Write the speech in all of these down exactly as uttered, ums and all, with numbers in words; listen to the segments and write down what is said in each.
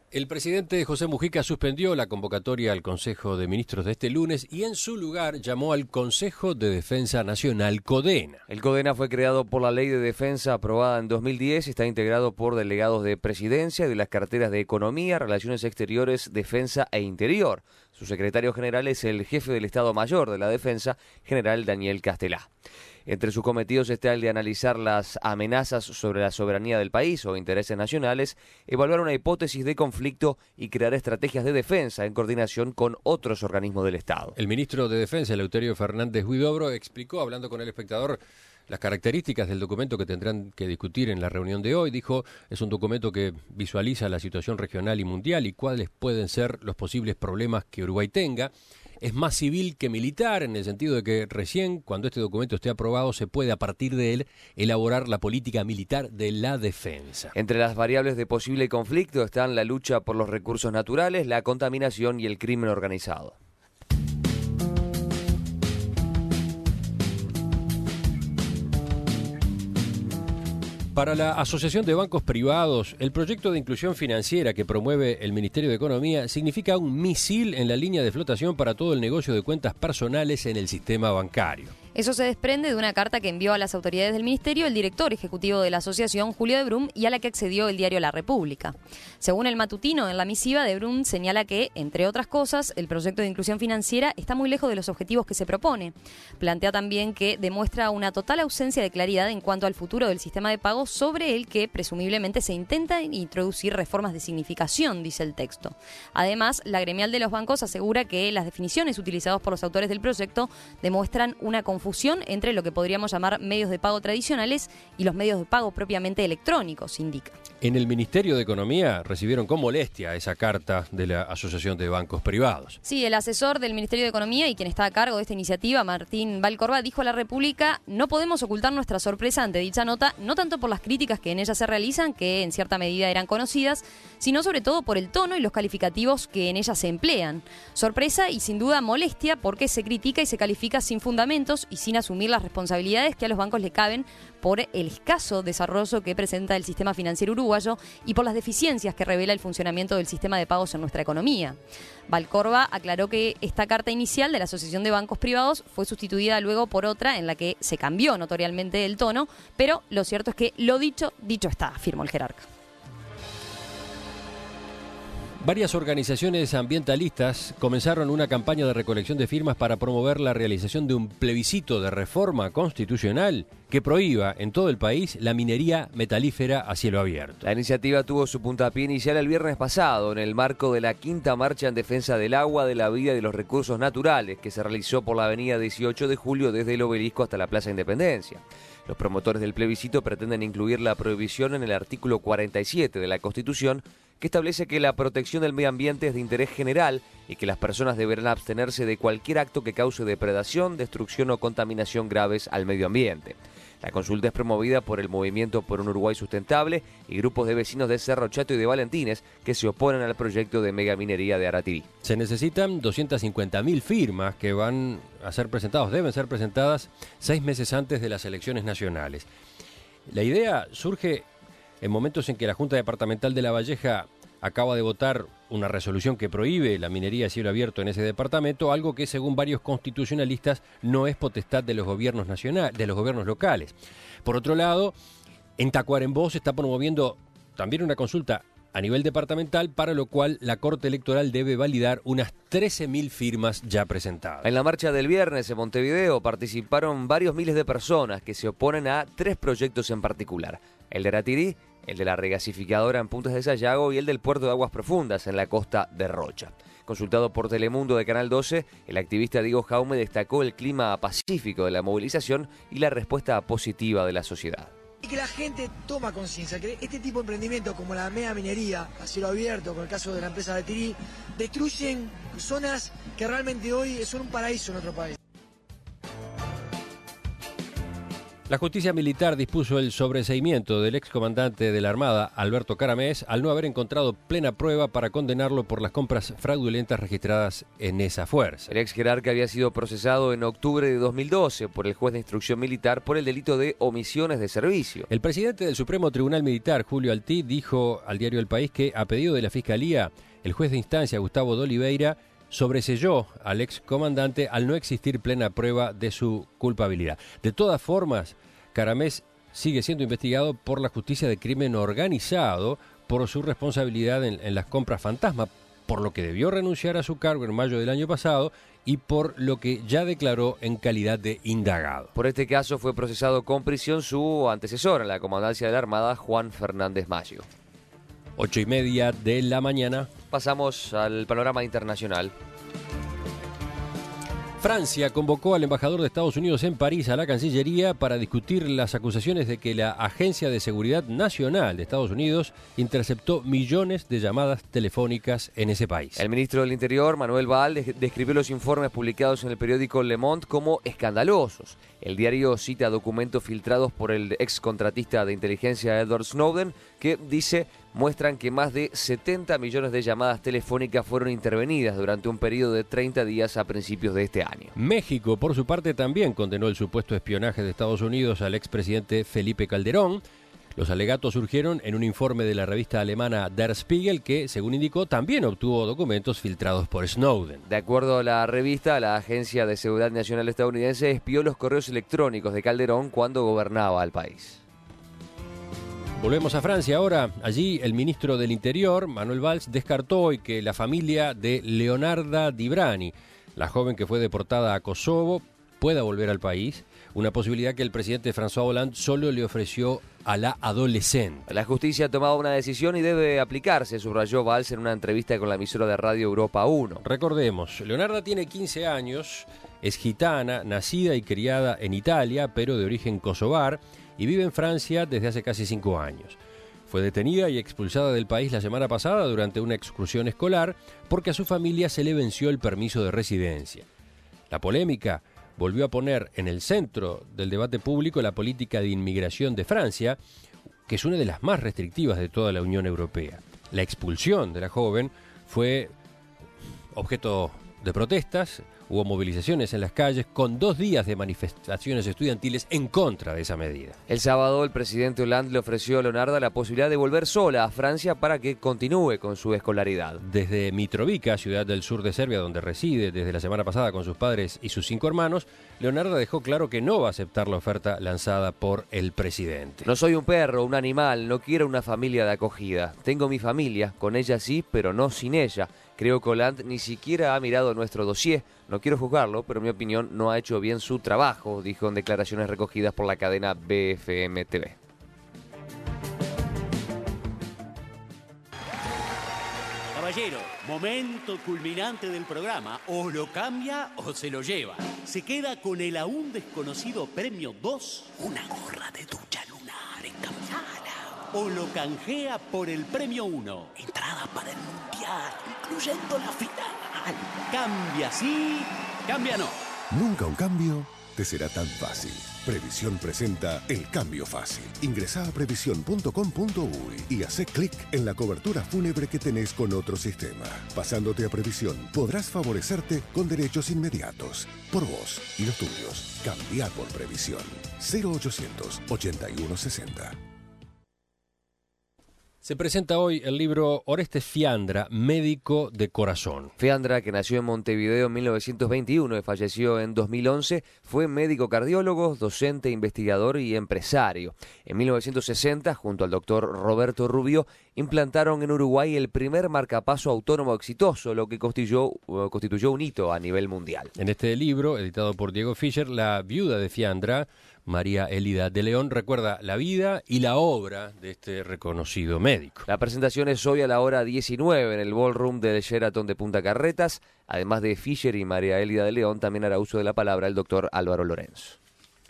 El presidente José Mujica suspendió la convocatoria al Consejo de Ministros de este lunes y en su lugar llamó al Consejo de Defensa Nacional, CODENA. El CODENA fue creado por la Ley de Defensa aprobada en dos mil diez y está integrado por delegados de Presidencia y de las carteras de Economía, Relaciones Exteriores, Defensa e Interior. Su secretario general es el jefe del Estado Mayor de la Defensa, general Daniel Castelá. Entre sus cometidos está el de analizar las amenazas sobre la soberanía del país o intereses nacionales, evaluar una hipótesis de conflicto y crear estrategias de defensa en coordinación con otros organismos del Estado. El ministro de Defensa, Eleuterio Fernández Huidobro, explicó, hablando con el espectador, las características del documento que tendrán que discutir en la reunión de hoy. Dijo, es un documento que visualiza la situación regional y mundial y cuáles pueden ser los posibles problemas que Uruguay tenga. Es más civil que militar, en el sentido de que recién, cuando este documento esté aprobado, se puede a partir de él elaborar la política militar de la defensa. Entre las variables de posible conflicto están la lucha por los recursos naturales, la contaminación y el crimen organizado. Para la Asociación de Bancos Privados, el proyecto de inclusión financiera que promueve el Ministerio de Economía significa un misil en la línea de flotación para todo el negocio de cuentas personales en el sistema bancario. Eso se desprende de una carta que envió a las autoridades del Ministerio el director ejecutivo de la asociación, Julio de Brum, y a la que accedió el diario La República. Según el matutino, en la misiva de Brum señala que, entre otras cosas, el proyecto de inclusión financiera está muy lejos de los objetivos que se propone. Plantea también que demuestra una total ausencia de claridad en cuanto al futuro del sistema de pagos sobre el que presumiblemente se intenta introducir reformas de significación, dice el texto. Además, la gremial de los bancos asegura que las definiciones utilizadas por los autores del proyecto demuestran una confusión entre lo que podríamos llamar medios de pago tradicionales y los medios de pago propiamente electrónicos, indica. En el Ministerio de Economía recibieron con molestia esa carta de la Asociación de Bancos Privados. Sí, el asesor del Ministerio de Economía y quien está a cargo de esta iniciativa, Martín Valcorba, dijo a La República: no podemos ocultar nuestra sorpresa ante dicha nota, no tanto por las críticas que en ella se realizan, que en cierta medida eran conocidas, sino sobre todo por el tono y los calificativos que en ella se emplean. Sorpresa y sin duda molestia porque se critica y se califica sin fundamentos y sin asumir las responsabilidades que a los bancos le caben por el escaso desarrollo que presenta el sistema financiero uruguayo y por las deficiencias que revela el funcionamiento del sistema de pagos en nuestra economía. Valcorba aclaró que esta carta inicial de la Asociación de Bancos Privados fue sustituida luego por otra en la que se cambió notoriamente el tono, pero lo cierto es que lo dicho, dicho está, afirmó el jerarca. Varias organizaciones ambientalistas comenzaron una campaña de recolección de firmas para promover la realización de un plebiscito de reforma constitucional que prohíba en todo el país la minería metalífera a cielo abierto. La iniciativa tuvo su puntapié inicial el viernes pasado en el marco de la quinta marcha en defensa del agua, de la vida y de los recursos naturales que se realizó por la avenida dieciocho de julio desde el Obelisco hasta la Plaza Independencia. Los promotores del plebiscito pretenden incluir la prohibición en el artículo cuarenta y siete de la Constitución, que establece que la protección del medio ambiente es de interés general y que las personas deberán abstenerse de cualquier acto que cause depredación, destrucción o contaminación graves al medio ambiente. La consulta es promovida por el Movimiento por un Uruguay Sustentable y grupos de vecinos de Cerro Chato y de Valentines que se oponen al proyecto de megaminería de Aratirí. Se necesitan doscientas cincuenta mil firmas que van a ser presentadas, deben ser presentadas seis meses antes de las elecciones nacionales. La idea surge en momentos en que la Junta Departamental de La Valleja acaba de votar una resolución que prohíbe la minería a cielo abierto en ese departamento, algo que según varios constitucionalistas no es potestad de los gobiernos nacionales, de los gobiernos locales. Por otro lado, en Tacuarembó se está promoviendo también una consulta a nivel departamental, para lo cual la Corte Electoral debe validar unas trece mil firmas ya presentadas. En la marcha del viernes en Montevideo participaron varios miles de personas que se oponen a tres proyectos en particular: el de Aratirí, el de la regasificadora en Puntas de Sayago y el del puerto de aguas profundas en la costa de Rocha. Consultado por Telemundo de Canal doce, el activista Diego Jaume destacó el clima pacífico de la movilización y la respuesta positiva de la sociedad. Y que la gente toma conciencia que este tipo de emprendimientos como la mega minería a cielo abierto, con el caso de la empresa de Aratirí, destruyen zonas que realmente hoy son un paraíso en nuestro país. La justicia militar dispuso el sobreseimiento del excomandante de la Armada, Alberto Caramés, al no haber encontrado plena prueba para condenarlo por las compras fraudulentas registradas en esa fuerza. El ex jerarca había sido procesado en octubre de dos mil doce por el juez de instrucción militar por el delito de omisiones de servicio. El presidente del Supremo Tribunal Militar, Julio Altí, dijo al diario El País que, a pedido de la Fiscalía, el juez de instancia, Gustavo de Oliveira, sobreseyó al excomandante al no existir plena prueba de su culpabilidad. De todas formas, Caramés sigue siendo investigado por la justicia de crimen organizado por su responsabilidad en, en las compras fantasma, por lo que debió renunciar a su cargo en mayo del año pasado y por lo que ya declaró en calidad de indagado. Por este caso fue procesado con prisión su antecesor en la comandancia de la Armada, Juan Fernández Maggio. Ocho y media de la mañana. Pasamos al panorama internacional. Francia convocó al embajador de Estados Unidos en París a la Cancillería para discutir las acusaciones de que la Agencia de Seguridad Nacional de Estados Unidos interceptó millones de llamadas telefónicas en ese país. El ministro del Interior, Manuel Valls, describió los informes publicados en el periódico Le Monde como escandalosos. El diario cita documentos filtrados por el ex contratista de inteligencia Edward Snowden que, dice, muestran que más de setenta millones de llamadas telefónicas fueron intervenidas durante un periodo de treinta días a principios de este año. México, por su parte, también condenó el supuesto espionaje de Estados Unidos al expresidente Felipe Calderón. Los alegatos surgieron en un informe de la revista alemana Der Spiegel que, según indicó, también obtuvo documentos filtrados por Snowden. De acuerdo a la revista, la Agencia de Seguridad Nacional estadounidense espió los correos electrónicos de Calderón cuando gobernaba el país. Volvemos a Francia ahora. Allí el ministro del Interior, Manuel Valls, descartó hoy que la familia de Leonarda Dibrani, la joven que fue deportada a Kosovo, pueda volver al país, una posibilidad que el presidente François Hollande solo le ofreció a la adolescente. La justicia ha tomado una decisión y debe aplicarse, subrayó Valls en una entrevista con la emisora de radio Europa uno. Recordemos, Leonarda tiene quince años, es gitana, nacida y criada en Italia, pero de origen kosovar, y vive en Francia desde hace casi cinco años. Fue detenida y expulsada del país la semana pasada durante una excursión escolar porque a su familia se le venció el permiso de residencia. La polémica volvió a poner en el centro del debate público la política de inmigración de Francia, que es una de las más restrictivas de toda la Unión Europea. La expulsión de la joven fue objeto de protestas. Hubo movilizaciones en las calles con dos días de manifestaciones estudiantiles en contra de esa medida. El sábado el presidente Hollande le ofreció a Leonarda la posibilidad de volver sola a Francia para que continúe con su escolaridad. Desde Mitrovica, ciudad del sur de Serbia, donde reside desde la semana pasada con sus padres y sus cinco hermanos, Leonarda dejó claro que no va a aceptar la oferta lanzada por el presidente. No soy un perro, un animal, no quiero una familia de acogida. Tengo mi familia, con ella sí, pero no sin ella. Creo que Hollande ni siquiera ha mirado nuestro dossier. No quiero juzgarlo, pero en mi opinión no ha hecho bien su trabajo, dijo en declaraciones recogidas por la cadena B F M T V. Caballero, momento culminante del programa. O lo cambia o se lo lleva. Se queda con el aún desconocido premio dos, una gorra de ducha lunar en Capitana. O lo canjea por el premio uno, entrada para el mundial, incluyendo la final. Cambia sí, cambia no. Nunca un cambio te será tan fácil. Previsión presenta El Cambio Fácil. Ingresá a previsión punto com punto uy y hacé clic en la cobertura fúnebre que tenés con otro sistema. Pasándote a Previsión, podrás favorecerte con derechos inmediatos. Por vos y los tuyos. Cambia por Previsión. cero ochocientos ochenta y uno sesenta. Se presenta hoy el libro Orestes Fiandra, Médico de Corazón. Fiandra, que nació en Montevideo en mil novecientos veintiuno y falleció en dos mil once, fue médico cardiólogo, docente, investigador y empresario. En mil novecientos sesenta, junto al doctor Roberto Rubio, implantaron en Uruguay el primer marcapaso autónomo exitoso, lo que constituyó, constituyó un hito a nivel mundial. En este libro, editado por Diego Fischer, la viuda de Fiandra, María Elida de León, recuerda la vida y la obra de este reconocido médico. La presentación es hoy a la hora diecinueve en el ballroom del Sheraton de Punta Carretas. Además de Fischer y María Elida de León, también hará uso de la palabra el doctor Álvaro Lorenzo.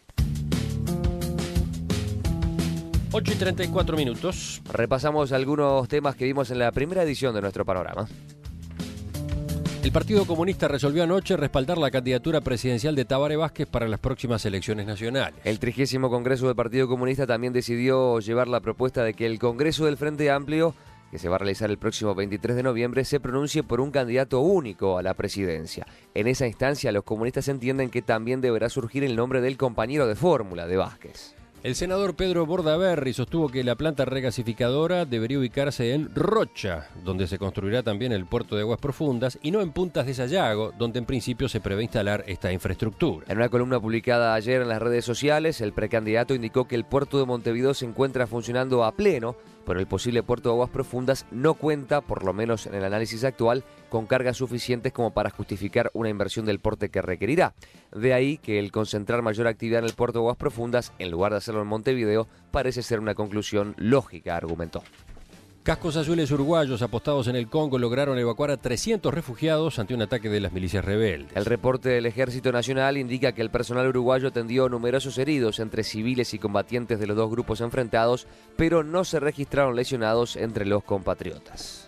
ocho y treinta y cuatro minutos. Repasamos algunos temas que vimos en la primera edición de nuestro panorama. El Partido Comunista resolvió anoche respaldar la candidatura presidencial de Tabaré Vázquez para las próximas elecciones nacionales. El trigésimo Congreso del Partido Comunista también decidió llevar la propuesta de que el Congreso del Frente Amplio, que se va a realizar el próximo veintitrés de noviembre, se pronuncie por un candidato único a la presidencia. En esa instancia, los comunistas entienden que también deberá surgir el nombre del compañero de fórmula de Vázquez. El senador Pedro Bordaberry sostuvo que la planta regasificadora debería ubicarse en Rocha, donde se construirá también el puerto de aguas profundas, y no en Puntas de Sayago, donde en principio se prevé instalar esta infraestructura. En una columna publicada ayer en las redes sociales, el precandidato indicó que el puerto de Montevideo se encuentra funcionando a pleno, pero el posible puerto de aguas profundas no cuenta, por lo menos en el análisis actual, con cargas suficientes como para justificar una inversión del porte que requerirá. De ahí que el concentrar mayor actividad en el puerto de aguas profundas, en lugar de hacerlo en Montevideo, parece ser una conclusión lógica, argumentó. Cascos azules uruguayos apostados en el Congo lograron evacuar a trescientos refugiados ante un ataque de las milicias rebeldes. El reporte del Ejército Nacional indica que el personal uruguayo atendió numerosos heridos entre civiles y combatientes de los dos grupos enfrentados, pero no se registraron lesionados entre los compatriotas.